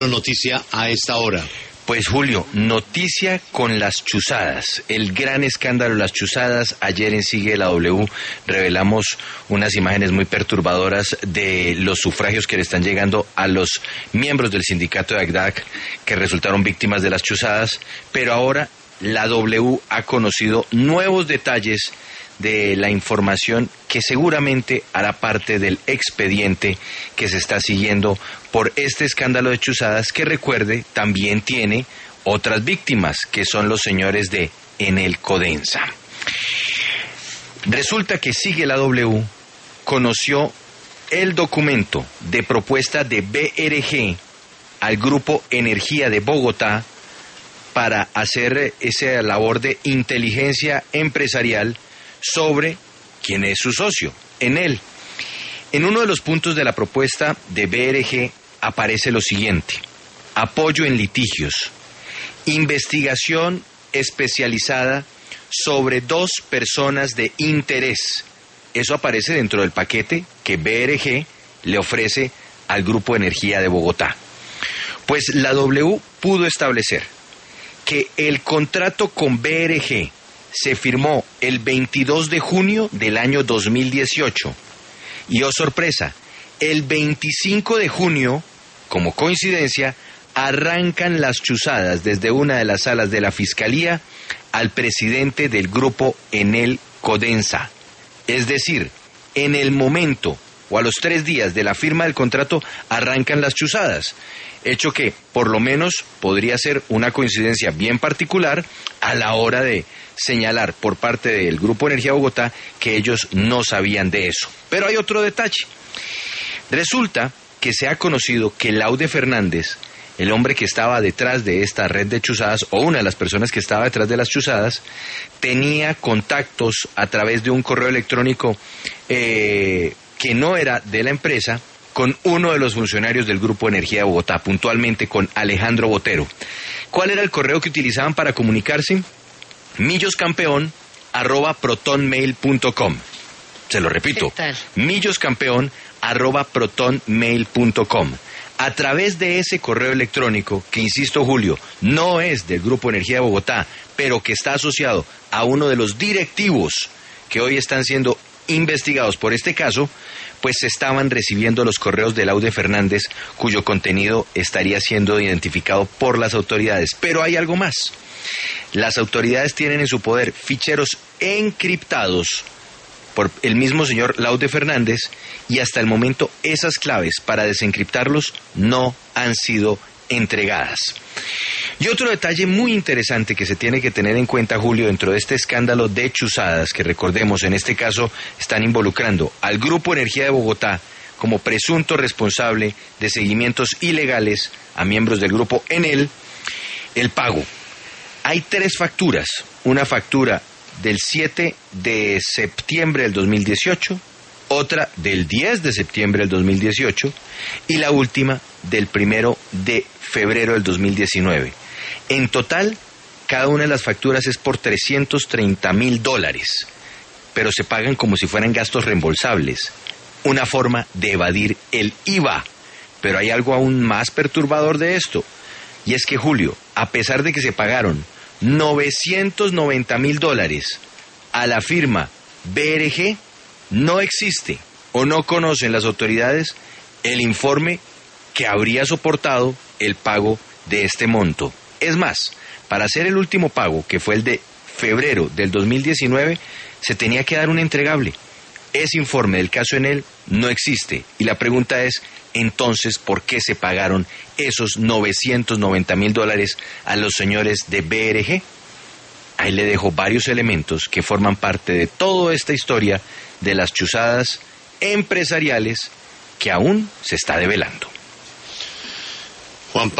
Noticia a esta hora. Pues Julio, noticia con las chuzadas, el gran escándalo de las chuzadas. Ayer en Sigue la W revelamos unas imágenes muy perturbadoras de los sufragios que le están llegando a los miembros del sindicato de ACDAC que resultaron víctimas de las chuzadas, pero ahora la W ha conocido nuevos detalles de la información que seguramente hará parte del expediente que se está siguiendo por este escándalo de chuzadas, que recuerde también tiene otras víctimas, que son los señores de Enel Codensa. Resulta que Sigue la W conoció el documento de propuesta de BRG al Grupo Energía de Bogotá para hacer esa labor de inteligencia empresarial sobre quién es su socio, Enel. En uno de los puntos de la propuesta de BRG aparece lo siguiente: apoyo en litigios, investigación especializada sobre 2 personas de interés. Eso aparece dentro del paquete que BRG le ofrece al Grupo Energía de Bogotá. Pues la W pudo establecer que el contrato con BRG se firmó el 22 de junio del año 2018 y, oh sorpresa, el 25 de junio, como coincidencia, arrancan las chuzadas desde una de las salas de la Fiscalía al presidente del grupo Enel Codensa. Es decir, en el momento o a los 3 días de la firma del contrato arrancan las chuzadas, hecho que por lo menos podría ser una coincidencia bien particular a la hora de señalar por parte del Grupo Energía Bogotá que ellos no sabían de eso. Pero hay otro detalle. Resulta que se ha conocido que Laude Fernández, el hombre que estaba detrás de esta red de chuzadas, o una de las personas que estaba detrás de las chuzadas, tenía contactos a través de un correo electrónico que no era de la empresa, con uno de los funcionarios del Grupo Energía de Bogotá, puntualmente con Alejandro Botero. ¿Cuál era el correo que utilizaban para comunicarse? milloscampeón@protonmail.com. Se lo repito, milloscampeón@protonmail.com. A través de ese correo electrónico, que insisto, Julio, no es del Grupo Energía de Bogotá, pero que está asociado a uno de los directivos que hoy están siendo investigados por este caso, pues se estaban recibiendo los correos de Laude Fernández, cuyo contenido estaría siendo identificado por las autoridades. Pero hay algo más. Las autoridades tienen en su poder ficheros encriptados por el mismo señor Laude Fernández, y hasta el momento esas claves para desencriptarlos no han sido entregadas. Y otro detalle muy interesante que se tiene que tener en cuenta, Julio, dentro de este escándalo de chuzadas, que recordemos en este caso están involucrando al Grupo Energía de Bogotá como presunto responsable de seguimientos ilegales a miembros del grupo Enel, el pago. Hay 3 facturas, una factura del 7 de septiembre del 2018, otra del 10 de septiembre del 2018 y la última del 1 de febrero del 2019. En total, cada una de las facturas es por $330,000, pero se pagan como si fueran gastos reembolsables, una forma de evadir el IVA. Pero hay algo aún más perturbador de esto, y es que, Julio, a pesar de que se pagaron $990,000 a la firma BRG, no existe o no conocen las autoridades el informe que habría soportado el pago de este monto. Es más, para hacer el último pago, que fue el de febrero del 2019, se tenía que dar un entregable. Ese informe del caso Enel no existe, y la pregunta es, entonces, ¿por qué se pagaron esos $990,000 a los señores de BRG? Ahí le dejo varios elementos que forman parte de toda esta historia de las chuzadas empresariales que aún se está develando. Juan